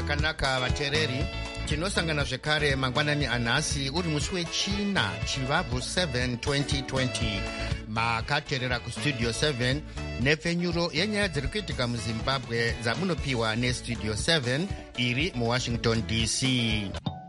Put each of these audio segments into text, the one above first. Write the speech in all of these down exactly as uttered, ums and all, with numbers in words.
zvakanaka vateereri, tinosangana zvekare mangwanani anhasi uri musi wechina chivabvu seven twenty twenty. Makateerera kustudio seven nepfenyuro yenyaya dziri kuitika muzimbabwe dzamunopiwa nestudio seven iri muwashington D C.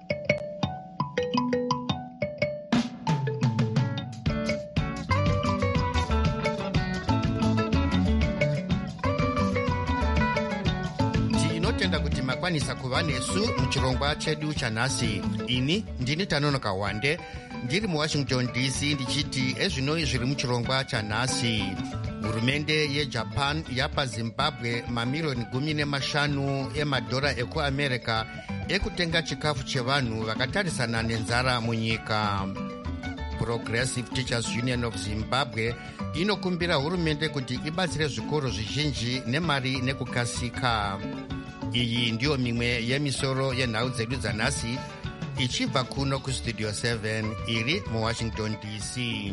Makwanisa kuva nesu muchirongwa chedu chanhasi. Ini ndini Tanonoka Wande ndiri muwashington D C ndichiti ezvino zviri muchirongwa chanhasi. Hurumende yeJapan yapa Zimbabwe mamiliyoni gumi nemashanu emadhora ekuamerica ekutenga chikafu chevanhu vakatarisana nenzara munyika. Progressive Teachers Union of Zimbabwe inokumbira hurumende kuti ibatsire zvikoro zvizhinji nemari nekukasika. Iyi ndiyo mimwe yemisoro yenhau dzedu dzanhasi ichibva kuno kustudio seven iri muwashington D C.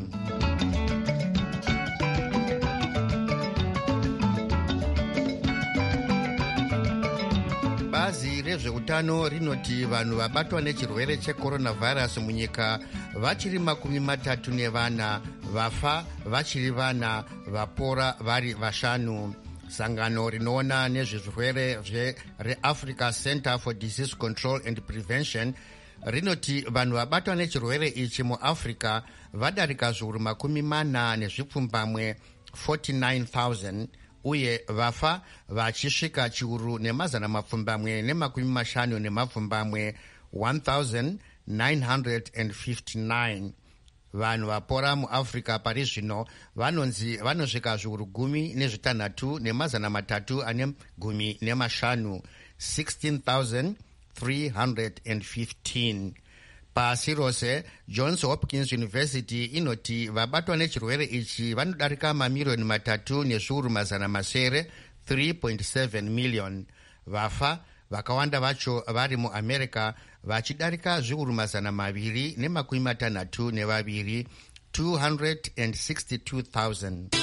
Bazi rezveutano rinoti vanhu vabatwa nechirwere checoronavirus munyika vachiri makumi matatu nevana, vafa vachiri vana, vapora vari vashanu. Sangano rinoona nezvezvirwere reAfrica Center for Disease Control and Prevention rinoti vanhu vabatwa nechirwere ichi muAfrica vadarika zviuru makumi mana nezvipfumbamwe forty-nine thousand uye vafa vachisvika chiuru nemazana mapfumbamwe nemakumi mashanu nemapfumbamwe one thousand nine hundred fifty-nine. Vanhu vapora muAfrica pari zvino vanonzi vanosvika zviuru gumi nezvitanhatu nemazana matatu ane gumi nemashanu sixteen thousand three hundred fifteen. Pasi rose Johns Hopkins University inoti vabatwa nechirwere ichi vanodarika mamiliyoni matatu nezviuru mazana masere three point seven million. Vafa vakawanda vacho vari muAmerica vachidarika zviuru mazana maviri nemakumi matanhatu nevaviri two hundred sixty-two thousand.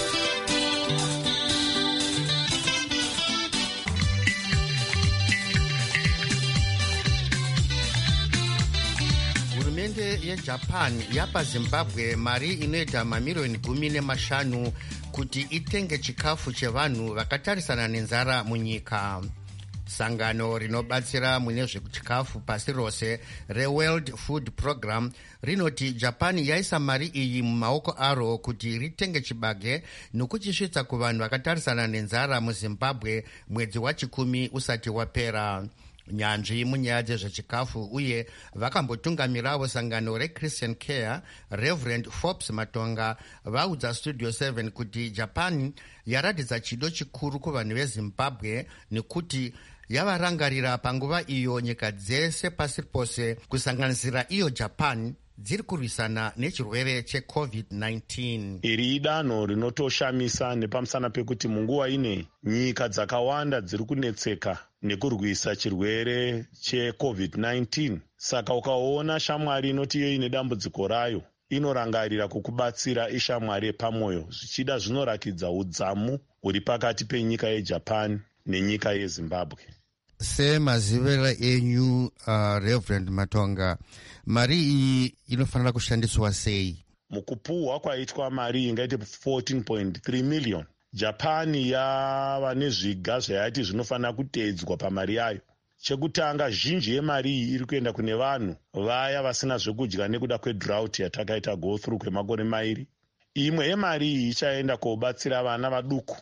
Hurumende yeJapan yapa Zimbabwe mari inoita mamiliyoni gumi nemashanu kuti itenge chikafu chevanhu vakatarisana nenzara munyika. Sangano rinobatsira mune zvechikafu pasi rose reWorld Food Program rinoti Japan yaisa mari iyi mumaoko aro kuti ritenge chibage nokuchisvitsa kuvanhu vakatarisana nenzara muZimbabwe mwedzi wachikumi usati wapera. Nyanzvi munyaya dzezvechikafu uye vakambotungamirawo sangano reChristian Care Reverend Forbes Matonga vaudza Studio seven kuti Japan yaratidza chido chikuru kuvanhu veZimbabwe nekuti yavarangarira panguva iyo nyika dzese pasi pose kusanganisira iyo Japan dziri kurwisana nechirwere checovid nineteen. Iri idanho rinotoshamisa nepamusana pekuti munguva ine nyika dzakawanda dziri kunetseka nekurwisa chirwere checovid nineteen. Saka ukaona shamwari inoti iyo ine dambudziko rayo inorangarira kukubatsira ishamwari pamwoyo, zvichida zvinorakidza udzamu huri pakati penyika yeJapan nenyika yeZimbabwe. Semazivira enyu uh, Reverend Matonga, mari iyi inofanira kushandiswa sei? Mukupuhwa kwaitwa mari ingaite fourteen point three million. Japan yava nezviga zvayati zvinofanira kuteedzwa pamari yayo. Chekutanga, zhinji yemari iyi iri kuenda kune vanhu vaya vasina zvekudya nekuda kwedrought yatakaita go through kwemakore mairi. Imwe yemari iyi ichaenda kobatsira vana vaduku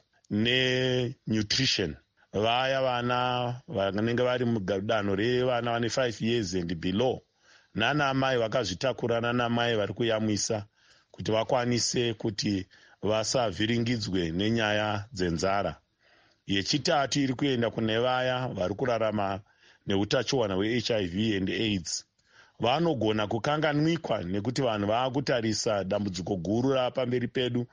nenutrition. Vaya vana vanenge vari mudanho revana vane five years and below, nana amai vakazvitakura nana amai vari kuyamwisa kuti vakwanise kuti vasavhiringidzwe nenyaya dzenzara. Yechitatu iri kuenda kune vaya vari kurarama neutachiona hweH I V and AIDS. Vanogona kukanganwikwa nekuti vanhu vaakutarisa dambudziko guru rapamberi pedu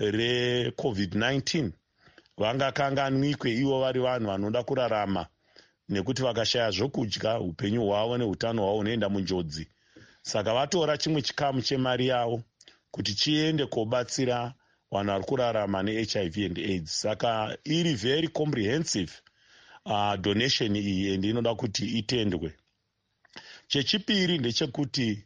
recovid nineteen. Vangakanganwikwe ivo vari vanhu vanoda kurarama nekuti vakashaya zvokudya upenyu hwavo neutano hwavo hunoenda munjodzi. Saka vatora chimwe chikamu chemari yavo kuti chiende kobatsira vanhu vari kurarama neH I V and AIDS. Saka iri very comprehensive uh, donation iyi ende inoda kuti itendwe. Chechipiri ndechekuti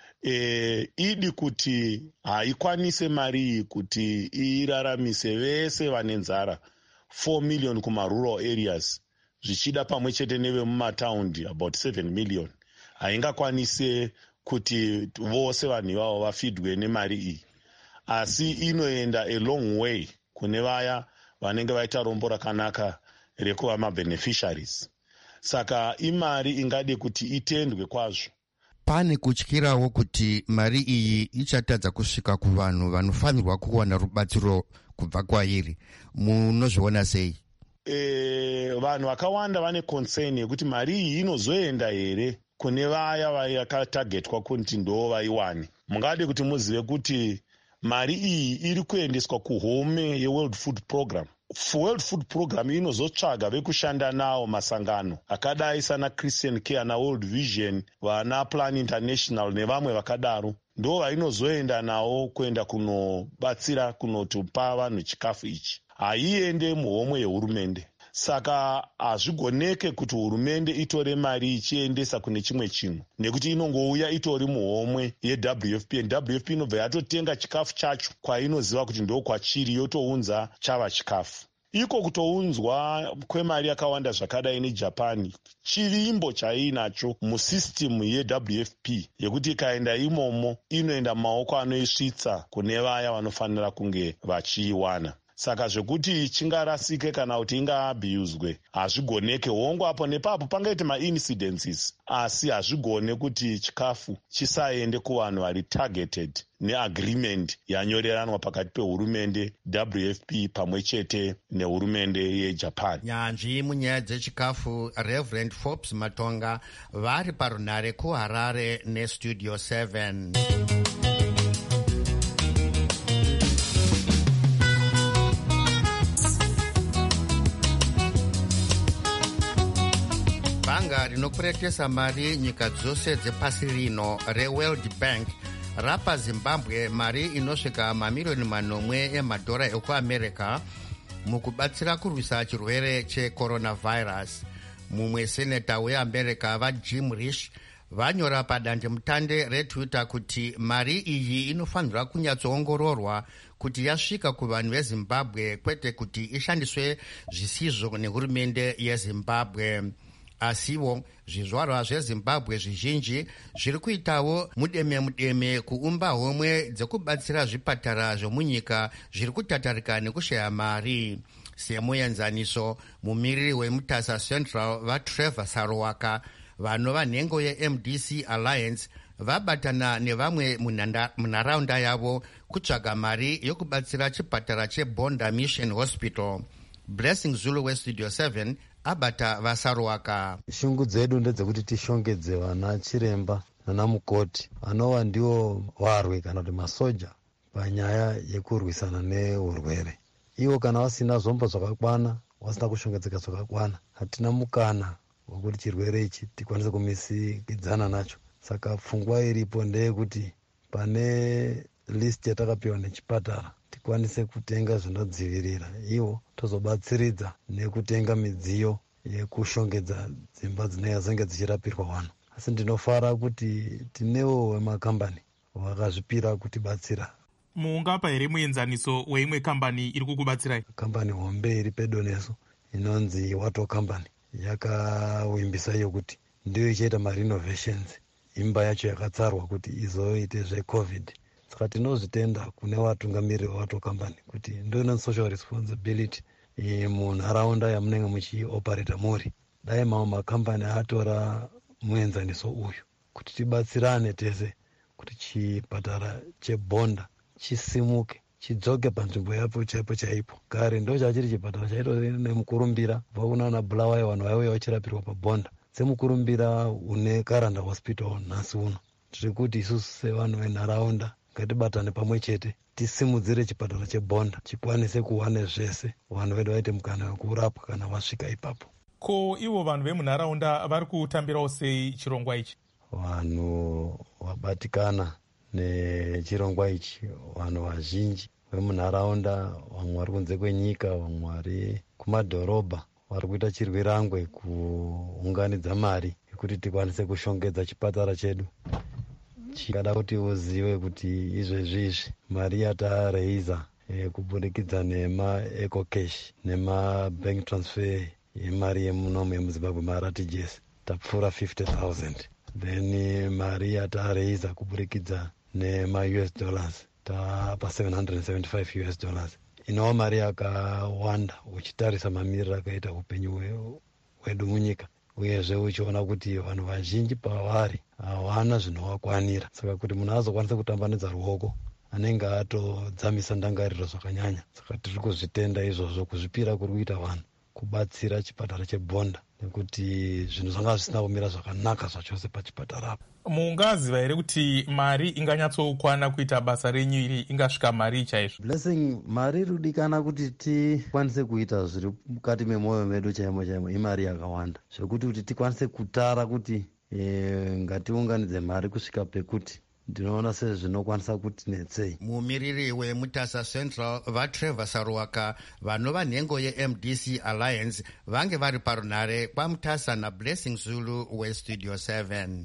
e, idi kuti haikwanise mari iyi kuti iraramise vese vane nzara four million kuma-rural areas, zvichida pamwe chete nevemumataundi about seven million. Haingakwanise kuti vose vanhu ivavo vafidwe nemari iyi, asi inoenda a long way kune vaya vanenge vaita rombo rakanaka rekuva mabeneficiaries. Saka imari ingade kuti itendwe kwazvo. Pane kutyirawo kuti mari iyi ichatadza kusvika kuvanhu vanofanirwa kuwana rubatsiro kubva kwairi. Munozviona sei? E, vanhu vakawanda vane concern yekuti mari iyi inozoenda here kune vaya vakatagetwa kuti ndo vaiwane. Mungade kuti muzive kuti mari iyi iri kuendeswa kuhome yeWorld Food Program. World Food Program inozotsvaga vekushanda nawo masangano akadai sana Christian Care na World Vision, vana Plan International nevamwe vakadaro, ndo vainozoenda nawo kuenda kunobatsira kunotupa vanhu chikafu ichi. Haiende muhomwe yehurumende. Saka hazvigoneke kuti hurumende itore mari ichiendesa kune chimwe chinhu, nekuti inongouya itori muhomwe yeW F P. W F P inobva yatotenga chikafu chacho kwainoziva kuti ndo kwachiri, yotounza chava chikafu. Iko kutounzwa kwemari yakawanda zvakadai neJapani chivimbo chainacho musystem yeW F P yekuti ikaenda imomo inoenda maoko anoisvitsa kune vaya vanofanira kunge vachiiwana. Saka zvekuti chingarasike kana kuti ingaabhiyuzwe hazvigoneke. Hongo apo nepapo pangaite ma-incidences, asi hazvigone kuti chikafu chisaende kuvanhu vari targeted neagreement yanyoreranwa pakati pehurumende W F P pamwe chete nehurumende yeJapan. Nyanzvi munyaya dzechikafu Reverend Forbes Matonga vari parunhare kuHarare neStudio seven. Bhanga rinokweretesa mari nyika dzose dzepasi rino reWorld Bank rapa Zimbabwe mari inosvika mamirioni manomwe emadhora ekuAmerica mukubatsira kurwisa chirwere checoronavirus. Mumwe seneta weAmerica vaJim Risch vanyora padandemutande reTwitter kuti mari iyi inofanirwa kunyatsoongororwa kuti yasvika kuvanhu veZimbabwe, kwete kuti ishandiswe zvisizvo nehurumende yeZimbabwe. Asiwo zvizvarwa zveZimbabwe zvizhinji zviri kuitawo mudeme mudeme kuumba homwe dzekubatsira zvipatara zvomunyika zviri kutatarika nekushaya mari. Semuenzaniso, mumiriri weMutasa Central vaTrevor Sarowaka vanova nhengo yeM D C Alliance vabatana nevamwe munharaunda yavo kutsvaga mari yokubatsira chipatara cheBonda Mission Hospital. Blessing Zulu weStudio seven abata vaSarowaka. Shungu dzedu ndedzekuti tishongedze vana chiremba nana mukoti vanova ndiwo varwi kana kuti masoja panyaya yekurwisana neurwere. Ivo kana vasina zvombo zvakakwana, vasina kushongedzeka zvakakwana, hatina mukana wekuti chirwere ichi tikwanise kumisikidzana nacho. Saka pfungwa iripo ndeyekuti pane list yatakapiwa nechipatara tikwanise kutenga zvinodzivirira, ivo tozobatsiridza nekutenga midziyo yekushongedza dzimba dzinenge dzichirapirwa vanhu. Asi ndinofara kuti tinewo wemakambani vakazvipira kutibatsira. Muungapa here muenzaniso weimwe kambani iri kukubatsirai? Kambani hombe iri pedo nesu inonzi Wato Company yakawimbisa iyo kuti ndiyo ichaita marenovations. Imba yacho yakatsarwa kuti izoite zveCovid. Saka tinozvitenda kune vatungamiriri veWato Company kuti ndo ine social responsibility munharaunda yamunenge muchioperata muri. Dai mamwe makambani atora muenzaniso uyu kuti tibatsirane tese kuti chipatara cheBonda chisimuke, chidzoke panzvimbo yapo chaipo chaipo. Kare ndo chachiri chipatara chaito nemukurumbira kubva kunana Bulawayo vanhu vaiuya vachirapirwa paBonda. Semukurumbira une Karanda Hospital nhasi uno. Tiri kuti isusu sevanhu venharaunda ngatibatane pamwe chete tisimudzire chipatara cheBonda chikwanise kuwane zvese vanhu vedu vaite mukana wekurapwa kana vasvika ipapo. Ko ivo vanhu vemunharaunda vari kutambirawo sei chirongwa ichi? Vanhu vabatikana nechirongwa ichi, vanhu vazhinji vemunharaunda, vamwe vari kunze kwenyika, vamwe vari kumadhorobha, vari kuita chirwirangwe kuunganidza mari yekuti tikwanise kushongedza chipatara chedu. Chingada kuti uzive kuti izvezvizvi mari yatareiza e, kubudikidza nemaecocash nemabank transfer yemari yemunomu yemuzimbabwe mara T G S tapfuura fifty thousand. Then mari yatareiza kubudikidza nema-U S dollars tapa seven hundred seventy-five U S dollars. Inova mari yakawanda uchitarisa mamiriro akaita upenyu hwedu munyika, uyezve uchiona kuti vanhu vazhinji pavari hawana zvinovakwanira. Saka kuti munhu azokwanisa kutambanudza ruoko anenge atodzamisa ndangariro zvakanyanya. Saka tiri kuzvitenda izvozvo, kuzvipira kuri kuita vanhu kubatsira chipatara chebhonda, nekuti zvinhu zvanga zvisina kumira zvakanaka zvachose pachipatara apa. Mungaziva here kuti mari inganyatsokwana kuita basa renyu iri ingasvika mari chaizvo? Blessing, mari irudikana kuti tikwanise kuita zviri mukati memwoyo medu chaimo chaimo imari yakawanda, zvekuti kuti tikwanise kutara kuti e, ngatiunganidze mari kusvika pekuti ndinoona sezvinokwanisa kuti netsei. Mumiriri weMutasa Central vaTrevor Saruwaka vanova nhengo yeM D C Alliance vange vari parunhare kwaMutasa naBlessing Zulu weStudio seven.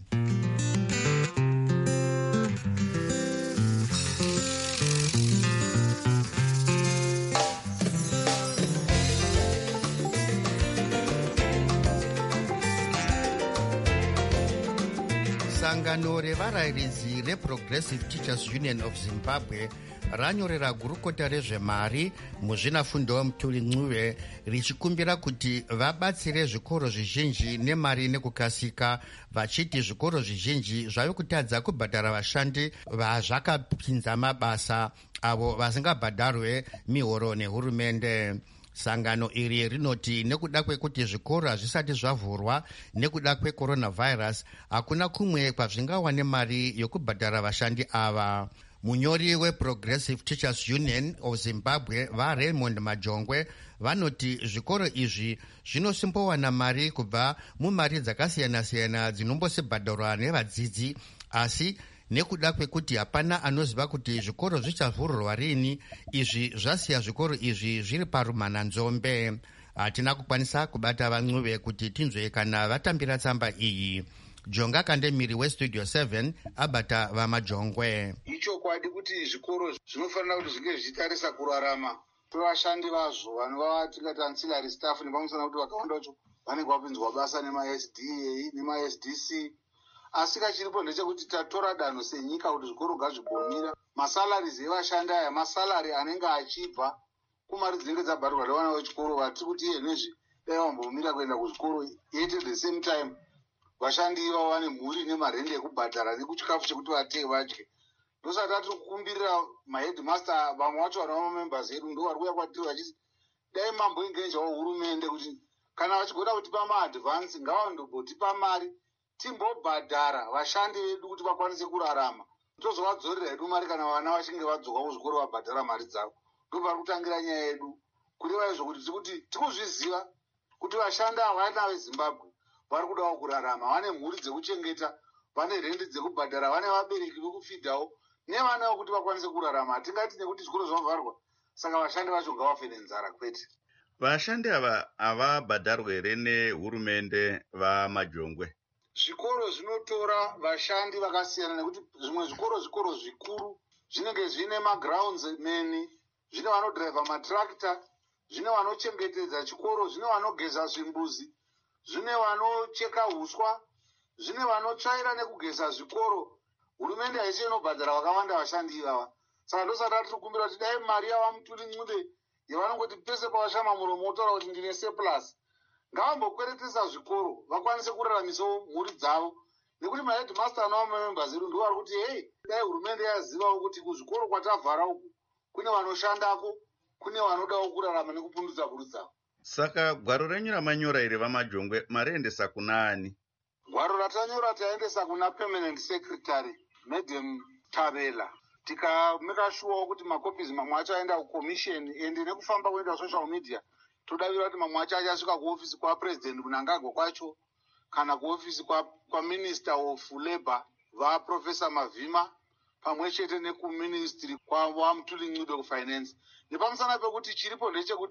Sangano revarayiridzi reProgressive Teachers Union of Zimbabwe ranyorera gurukota rezvemari muzvinafundo Mutuli Ncube richikumbira kuti vabatsire zvikoro zvizhinji nemari nekukasika, vachiti zvikoro zvizhinji zvave kutadza kubhadhara vashandi vazvakapinza mabasa avo vasingabhadharwe mihoro nehurumende. Sangano iri rinoti nekuda kwekuti zvikoro hazvisati zvavhurwa nekuda kwecoronavirus hakuna kumwe kwazvingawane mari yokubhadhara vashandi ava. Munyori weProgressive Teachers Union of Zimbabwe vaRaymond Majongwe vanoti zvikoro izvi zvinosimbowana mari kubva mumari dzakasiyana-siyana dzinombosibhadharwa nevadzidzi, asi nekuda kwekuti hapana anoziva kuti zvikoro zvichavhurwa rini, izvi zvasiya zvikoro izvi zviri parumhananzombe. Hatina kukwanisa kubata vaNcube kuti tinzwe kana vatambira tsamba iyi. Jonga Kandemiri weStudio seven abata vaMajongwe. Ichokwadi kuti zvikoro zvinofanira kuti zvinge zvichitarisa kurarama kwevashandi vazvo vanova tingati ancillary staff, nepamusana kuti vakawanda vacho vanenge vapinzwa basa nema-S D A nema-S D C. Asi kachiripo ndechekuti tatora danho senyika kuti zvikoro ngazvigomira. Masalaries evashandi aya masalari anenge achibva kumari dzinenge dzabhadharwa nevana vechikoro vatiri kuti yenezvi dai vambomira kuenda kuzvikoro, yet at the same time vashandi ivavo vane mhuri nemarende ekubhadhara nekuchikafu chekuti vatenge vadye. Ndosaka tatiri kukumbirira maheadmaster vamwe vacho vanova members edu ndo vari kuuya kwatiri vachiti dai mamboingenjawo hurumende kuti kana vachigona kutipa maadvance ngavandotipa mari timbobhadhara vashandi vedu kuti vakwanise kurarama, tozovadzorera hedu mari kana vana vachinge vadzoka kuzvikoro vabhadhara mari dzavo. Ndo pari kutangira nyaya yedu, kureva izvo kuti tikuti tikuzviziva kuti vashandi ava vana veZimbabwe vari kudawo kurarama, vane mhuri dzekuchengeta, vane rendi dzekubhadhara, vane vabereki vekufidhawo nevana vokuti vakwanise kurarama. Hatingati nekuti zvikoro zvavharwa saka vashandi vacho ngavafe nenzara, kwete. Vashandi ava havabhadharwe here nehurumende vaMajongwe? Zvikoro zvinotora vashandi vakasiyana nekuti zvimwe zvikoro zvikoro zvikuru zvinenge zvine magrounds men, zvine vanodhiraivha matrakta, zvine vanochengetedza chikoro, zvine vanogeza zvimbuzi, zvine vanocheka huswa, zvine vanotsvaira nekugeza zvikoro. Hurumende haisi inobhadhara vakawanda vashandi ivava. Saka ndosaka tiri kukumbira kuti dai mari yava Mutuli Ncube yavanongoti pese pavashama muromo otaura kuti ndine surplus, ngavambokweretesa zvikoro vakwanise kuraramisawo mhuri dzavo, nekuti maheadmaster anova mamembers edu ndo vari kuti hei, dai hurumende yazivawo kuti kuzvikoro kwatavhara uku kune vanoshandako, kune vanodawo kurarama nekupundudza mhuri dzavo. Saka gwaro renyu ramanyora iri vaMajongwe mariendesa kuna ani? Gwaro ratanyora taendesa kuna permanent secretary Madam Tabela, tikameka sure kuti makopizi mamwe acho aenda kucommission, ende nekufamba kuenda social media todavira kuti mamwe acho achasvika kuofisi kwapresident Mnangagwa kwacho, kana kuofisi kwaminister of labour vaprofessor Mavhima, pamwe chete nekuministry kwaMutuli Ncube kufinance. Nepamusana pekuti chiripo ndechekuti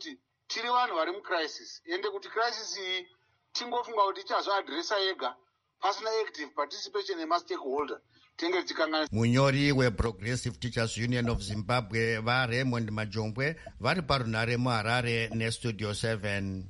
tiri vanhu vari mucrisis, ende kuti crisis iyi tingofunga kuti ichazoadresa yega pasina active participation yemastakeholder tenge tichikangana. Munyori weProgressive Teachers Union of Zimbabwe vaRaymond Majombwe vari parunhare muHarare neStudio seven.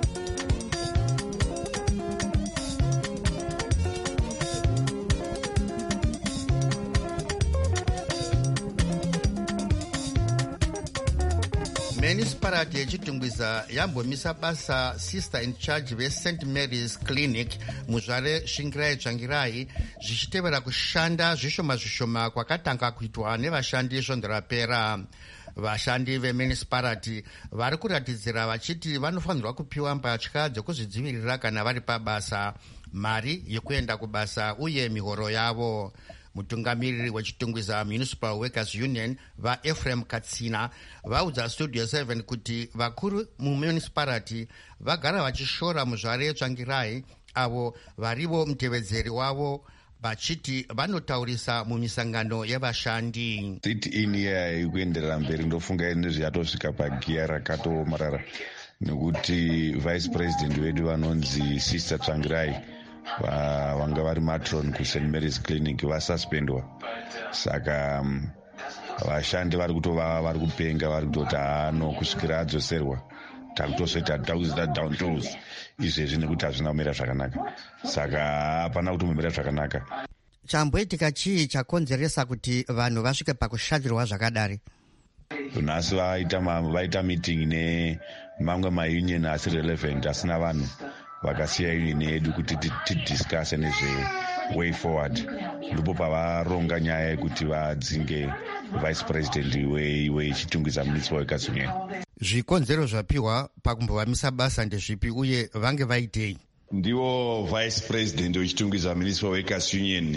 Municipality yechitungwiza yambomisa basa sister in charge veSaint Mary's Clinic muzvare Shingirai Tsvangirai zvichitevera kushanda zvishoma zvishoma kwakatanga kuitwa nevashandi svondo rapera. Vashandi vemunicipality vari kuratidzira vachiti vanofanirwa kupiwa mbatya dzokuzvidzivirira kana vari pabasa, mari yekuenda kubasa uye mihoro yavo. Mutungamiriri wechitungwiza Municipal Workers Union vaEphraim Katsina vaudza Studio seven kuti vakuru mumunicipality vagara vachishora muzvare Tsvangirai avo varivo mutevedzeri wavo vachiti vanotaurisa mumisangano yevashandi. Sit in here ikuenderera mberi ndofunga nezviyatosvika pagiya rakatomarara nekuti vice president wedu vanonzi Sister Tsvangirai vanga vari matron kuSaint Mary's Clinic vasuspendwa, saka um, vashandi vari kutova vari kupenga vari kutoti ano kusvikira adzoserwa takutozoita takuzoita down tools izvezvi nekuti hazvina kumira zvakanaka, saka hapana kuti mumira zvakanaka. Chamboitika chii chakonzeresa kuti vanhu vasvike pakushatirwa zvakadari? Nhasi vaita vaita meeting nemamwe maunion asi relevant asina vanhu vakasiya union yedu kuti tidiscuse nezve way forward, ndipo pavaronga nyaya yekuti vadzinge vice president wechitungwiza Municipal Workers Union. Zvikonzero zvapiwa pakumbovamisa basa ndezvipi uye vange vaitei? Ndivo vice president wechitungwiza Municipal Workers Union,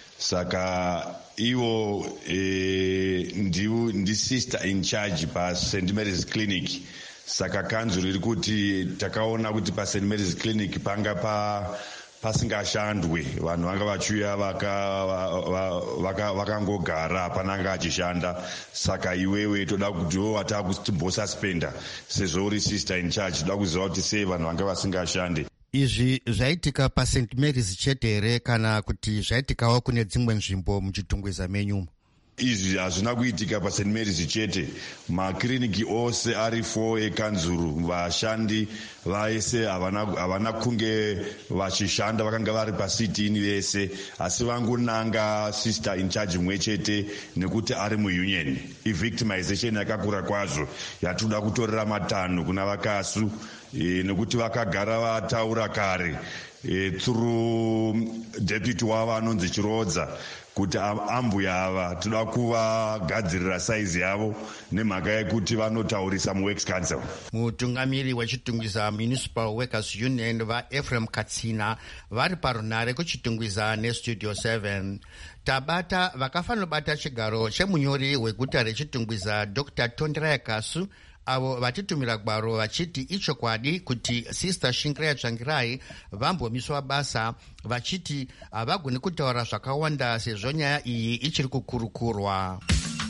saka ivo e, ndivo ndi sister in charge pa Saint Mary's Clinic. Saka kanzuro riri kuti takaona kuti pa Saint Mary's Clinic panga pa pasingashandwe, vanhu vanga vachiuya vakangogara hapana achishanda, saka iwewe toda kuti wo watakutimbosuspenda sezvo uri sister in charge, toda kuziva kuti sei vanhu vanga vasingashande. Izvi zvaitika pa Saint Mary's chete here kana kuti zvaitikawo kune dzimwe nzvimbo muchitungwiza menyu? Izvi hazvina kuitika pa Saint Mary's chete, makiriniki ose ari four ekanzuru vashandi vaese havana kunge vachishanda, vakanga vari pasitini vese, asi vangonanga sister in charge mwe chete nekuti ari muunion. Ivictimization yakakura kwazvo yatoda kutorera matanho kuna vakasu e, nekuti vakagara vataura kare e, through deputy wavo anonzi Chirodza kuti ambuya ava toda kuvagadzirira saizi yavo nemhaka yekuti vanotaurisa muworks council. Mutungamiri wechitungwiza Municipal Workers Union vaEphraim Katsina vari parunhare kuchitungwiza neStudio seven. Tabata vakafanira bata chigaro chemunyori weguta rechitungwiza Doctor Tonderai Kasu avo vatitumira gwaro vachiti ichokwadi kuti Sister Shingirai Tsvangirai vambomiswa basa, vachiti havagoni kutaura zvakawanda sezvo nyaya iyi ichiri kukurukurwa.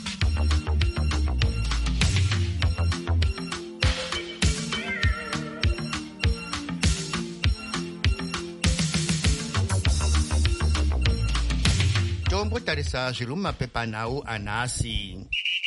Tombotarisa zviri mumapepanhau anhasi.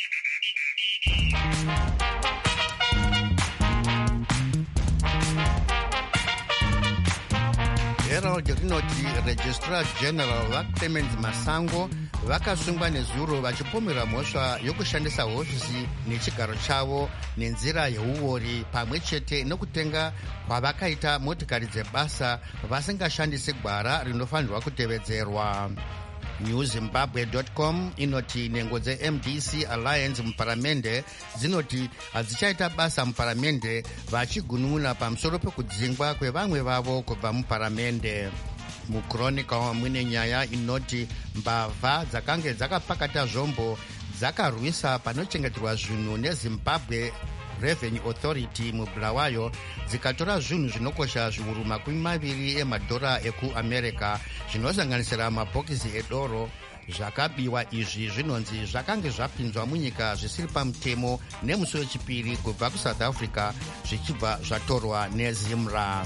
Herald rinoti Registrar General vaClemens Masango vakasungwa nezuro vachipomera mhosva yokushandisa hofisi nechigaro chavo nenzira yeuori pamwe chete nokutenga kwavakaita motikari dzebasa vasingashandisi gwara rinofanirwa kutevedzerwa. New Zimbabwe dot com inoti nhengo dzeM D C Alliance muparamende dzinoti hadzichaita basa muparamende vachigunun'una pamusoro pekudzingwa kwevamwe vavo kubva muparamende. MuChronicle mune nyaya inoti mbavha dzakange dzakapakata zvombo dzakarwisa panochengeterwa zvinhu neZimbabwe Revenue Authority muBulawayo dzikatora zvinhu zvinokosha zviuru makumi maviri emadhora ekuAmerica zvinosanganisira mabhokisi edoro, zvakabiwa izvi zvinonzi zvakange zvapinzwa munyika zvisiri pamutemo nemusi wechipiri kubva kusouth africa zvichibva zvatorwa nezimra.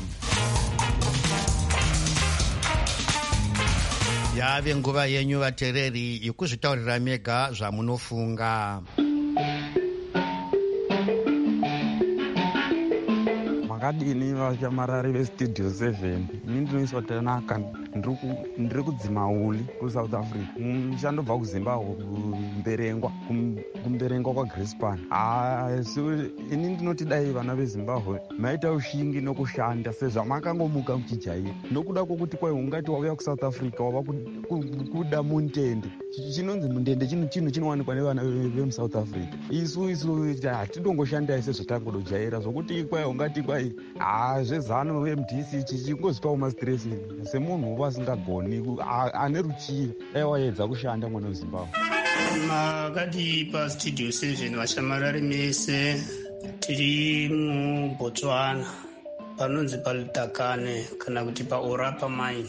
Yave nguva yenyu vateereri yekuzvitaurira mega zvamunofunga. Makadini vashamarari vestudio seven ini ndinoiswa tanaka ndiri kudzima uli kusouth africa ndichandobva kuzimbabwe kumberengwa kumberengwa kwagrispan. So ini ndinoti dai vana vezimbabwe maita ushingi nokushanda sezvamakangomuka muchijaira nokuda kwokuti kwai ungati wauya kusouth africa wava kuda mundende. Chinonzi mundende chinhu chinowanikwa nevana vemusouth africa. isu isu hatidongoshandai sezvatangodojaira zvokuti kwai ungati kwai Ah, zvezano vemdc chichingozipawo mastress semunhu uva asingagoni ane ruchiva aiwaedza kushanda mwana wezimbabwe. Makati pastudio seven vashamarari mese tiri muBotswana panonzi paLutakane kana kuti paOrapa mine.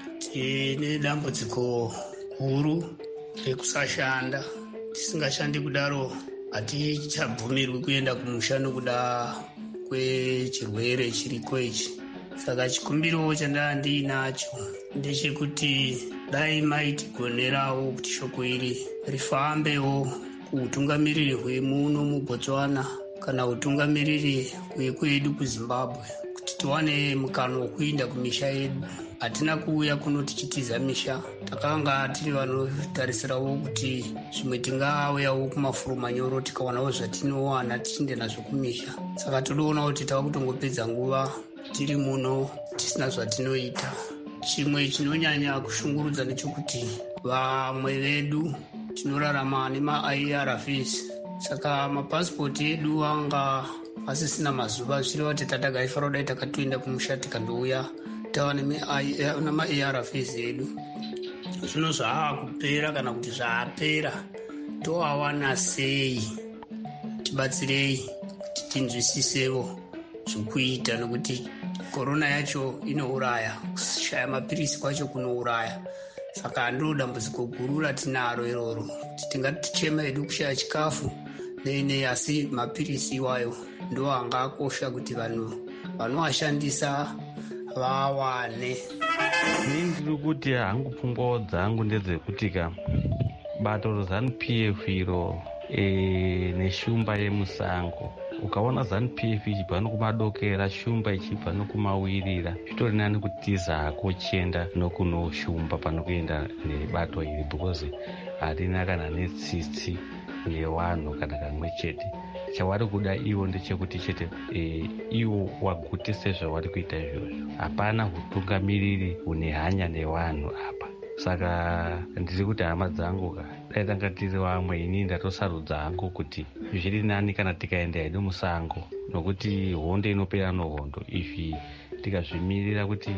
Tine dambudziko guru rekusashanda. Tisingashandi kudaro hatichabvumirwi kuenda kumushando kuda kwechirwere chiriko ichi. Saka chikumbiro chandanga ndiinacho ndechekuti dai maitigonerawo kuti shoko iri rifambewo kuutungamiriri hwemuno muBotswana kana utungamiriri hwekwedu kuZimbabwe kuti tiwane mukana wekuinda kumisha yedu. Hatina kuuya kuno tichitiza misha, takanga tiri vanotarisirawo kuti zvimwe tingauyawo kumafuro manyoro tikawanawo zvatinowana tichinde nazvo kumisha. Saka todoona kuti tava kutongopedza nguva tiri muno tisina zvatinoita. Chimwe chinonyanya kushungurudza nechekuti vamwe vedu tinorarama nema-I R Vs, saka mapasipoti edu anga asisina mazuva zvichireva kuti tatagaifanira kudai takatoenda kumusha tikandouya tava nema-A R Vs edu. Zvino zvaakupera kana kuti zvaapera toawana sei? Tibatsirei kuti tinzwisisewo zvokuita nekuti korona yacho inouraya, kushaya mapirisi kwacho kunouraya. Saka ndiro dambudziko guru ratinaro iroro kuti tingatichema edu kushaya chikafu nei asi mapirisi iwayo ndo anga akosha kuti vanhu vanoashandisa vawane. Ini ndiri kuti hangu pfungwa dzangu ndedzekuti ka bato rezanu P F iro e, neshumba yemusango. Ukaona zanu P F ichibva nokumadokera, shumba ichibva nokumawirira, zvitori nani kutiza hako uchienda nokunoshumba pano kuenda nebato iri because harina kana netsitsi newanhu kana kamwe chete. Chawari kuda iwo ndechekuti chete e, iwo wagute sezvavari kuita izvozvo. Hapana utungamiriri une hanya nevanhu apa. Saka ndiri kuti hama dzangu ka dai tanga tiri vamwe ini ndatosarudza hangu kuti zviri nani kana tikaenda hedu musango nokuti hondo inopera nohondo. Izvi tikazvimirira kuti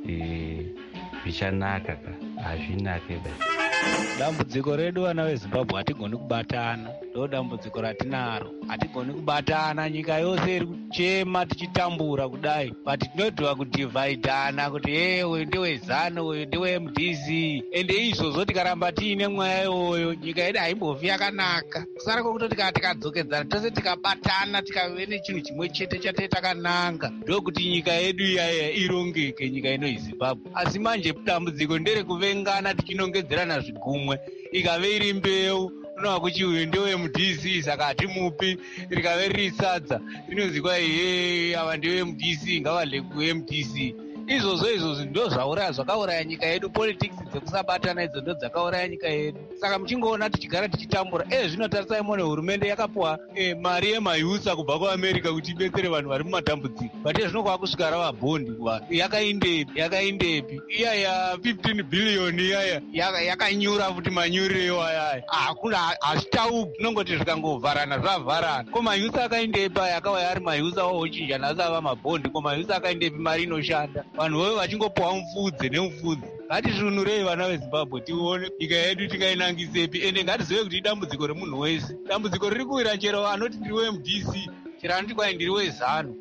e, zvichanaka ka hazvinake ba. Dambudziko redu vana veZimbabwe hatigoni kubatana, ndo dambudziko ratinaro. Hatigoni kubatana, nyika yose iri kuchema tichitambura kudai, but tinodhwa kudhivhaidhana kuti hey, uyu ndiwe ZANU, uyu ndiwe M D C. Ende izvozvo tikaramba tiine mweya iwoyo nyika yedu haimbovi yakanaka. Kusara kwekutoti kana tikadzokedzana tose tikabatana tikave nechinhu chimwe chete chate takananga, ndokuti nyika yedu iyaya irongeke, nyika ino yeZimbabwe. Asi manje dambudziko nderekuvengana tichinongedzerana zvigumwe, ikave iri mbeu unova kuti uyu ndiwe M D C saka hatimupi, rikave riri sadza rinonzi kwai he ava ndiwe M D C ngavadle ku-M D C. Izvozvo izvozvo ndo zvauraya zvakauraya nyika yedu. Politics dzekusabatana idzo ndo dzakauraya nyika yedu. Saka muchingoona tichigara tichitambura e zvinotarisai mone hurumende yakapuwa e, mari yemayusa kubva kuAmerica kuti ibetsere vanhu vari mumatambudziko, but zvinokwa kusvika rava bhondi kuva yakaindepi yakaindepi iyaya fifteen billion iyaya yakanyura kuti manyurirewo ayaya hakuna hazvitauki, inongoti zvikangovharana zvavharana. Ko mayusa akaindepi aya akauya ari mayusa wochinja nhasi ava mabhondi, ko mayusa akaindepi mari inoshanda vanhu voyo vachingopuwa mufudze nemufudze. Ngatizvunurei vana veZimbabwe tione nyika yedu tingainangisepi, ende ngatizive kuti idambudziko remunhu wese. Dambudziko riri kuwira chero anoti ndiri we-M D C, chero anoti kwai ndiri we-ZANU.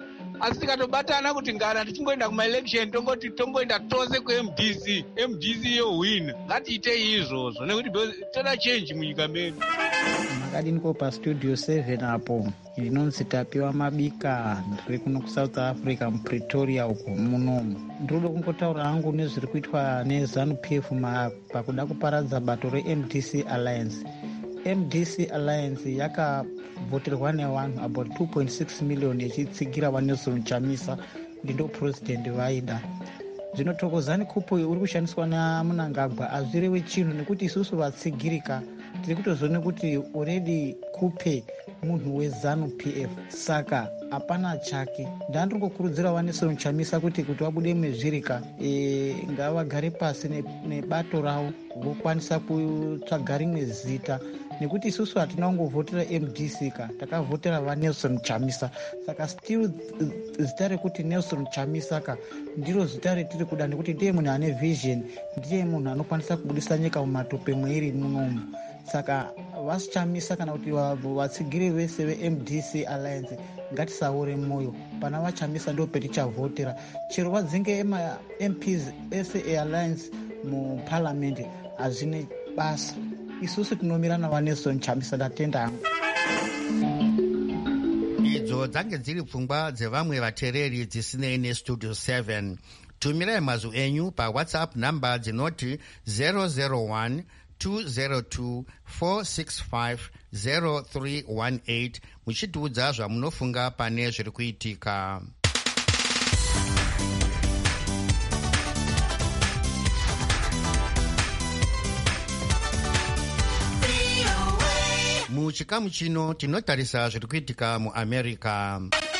asi tikatobatana kuti ngana tichingoenda kumaelection tongoti tomboenda tose kuM D C, M D C yohwina. Ngatiitei izvozvo nekuti toda change munyika medu. Makadiniko pastudio seven apo inonzi Tapiwa Mabika, ndiri kuno kuSouth Africa muPretoria uko munomu. Ndinoda kungotaura hangu nezviri kuitwa neZANU P F pakuda kuparadza bato reM D C Alliance. M D C Alliance yakavhoterwa nevanhu about two point six million yechitsigira vaNelson Chamisa ndindo president vaida. Zvino Thokozani Kupo uri kushandiswa naMunangagwa hazvirevi chinhu nekuti isusu vatsigirika tiri kutozoona kuti already Kupe munhu weZANU P F, saka hapana chake. Ndandiri kukurudzira vaNelson Chamisa kuti kuti vabude mezvirika e, ngavagare pasi nebato ravo vokwanisa kutsvaga rimwe zita, nekuti isusu hatina kungovhotera M D C ka, takavhotera vaNelson Chamisa, saka still zita rekuti Nelson Chamisa ka ndiro zita retiri kuda, nekuti ndiye munhu ane vision, ndiye munhu anokwanisa kubudisa nyika mumatope mweiri munomu. Saka vasi Chamisa kana kuti vatsigiri vese veM D C Alliance ngatisaore moyo, pana vaChamisa ndo petichavhotera, chero vadzinge M Ps ese eAlliance muparliament hazvine basa. Isusu tinomira navaNelson Chamisa, ndatenda hangu. Idzo dzange dziri pfungwa dzevamwe vateereri dzisinei neStudio seven. Tumirai mazwi enyu paWhatsApp namba dzinoti zero zero one two zero two four six five zero three one eight muchitiudza zvamunofunga pane zviri kuitika. Muchikamu chino tinotarisa zviri kuitika muAmerica.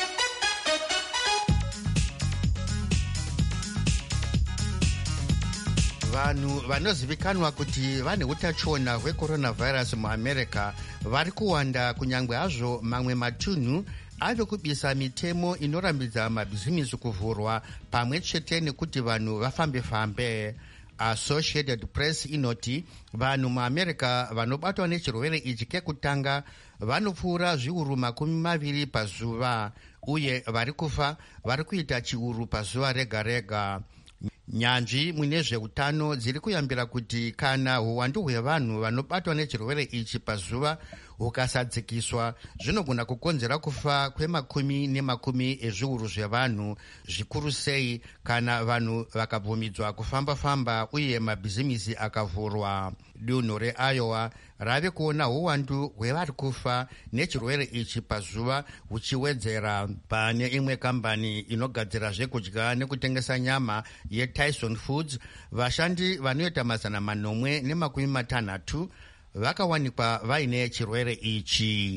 Vanhu vanozivikanwa kuti vane utachiona hwecoronavirus muAmerica vari kuwanda, kunyange hazvo mamwe matunhu ave kubisa mitemo inorambidza mabhizimisi kuvhurwa pamwe chete nekuti vanhu vafambe-fambe. Associated Press inoti vanhu muAmerica vanobatwa nechirwere ichi kekutanga vanopfuura zviuru makumi maviri pazuva, uye vari kufa vari kuita chiuru pazuva rega rega. Nyanzvi mune zveutano dziri kuyambira kuti kana uwandu hwevanhu vanobatwa nechirwere ichi pazuva hukasadzikiswa zvinogona kukonzera kufa kwemakumi nemakumi ezviuru zvevanhu, zvikuru sei kana vanhu vakabvumidzwa kufamba-famba uye mabhizimisi akavhurwa. Dunhu reIowa rave kuona uwandu hwevari kufa nechirwere ichi pazuva huchiwedzera. Pane imwe kambani inogadzira zvekudya nekutengesa nyama yeTyson Foods, vashandi vanoita mazana manomwe nemakumi matanhatu vakawanikwa vaine chirwere ichi.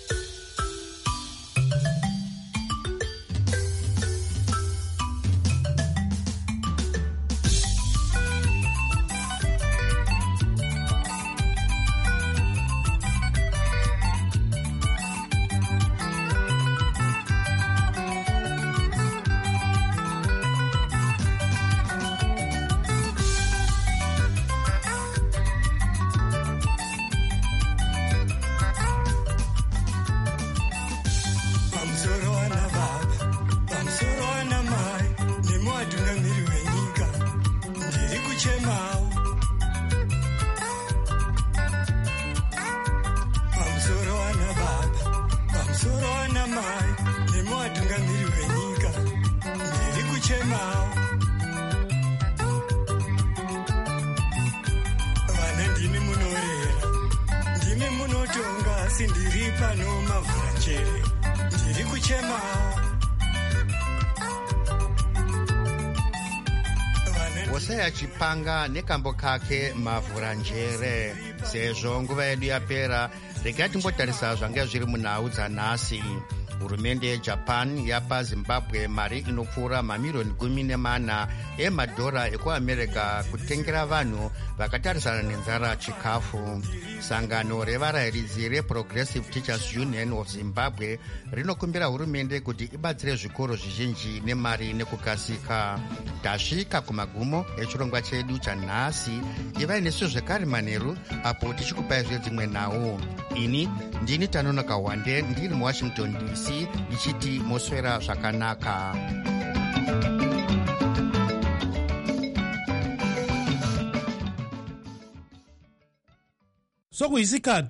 Hosea Chipanga nekambo kake mavhura njere. Sezvo nguva yedu yapera, regai timbotarisa zvange zviri munhau dzanhasi. Hurumende yeJapan yapa Zimbabwe mari inopfuura mamilioni gumi nemana emadhora ekuAmerica kutengera vanhu vakatarisana nenzara chikafu. Sangano revarayiridzi reProgressive Teachers Union of Zimbabwe rinokumbira hurumende kuti ibatsire zvikoro zvizhinji nemari nekukasika. Tasvika kumagumo echirongwa chedu chanhasi. Ivai nesu zvekare manheru apo tichikupai zvedzimwe nhau. Ini ndini Tanonoka Wande ndiri muWashington D C pasi ichiti moswera zvakanaka. sokuyisikhathi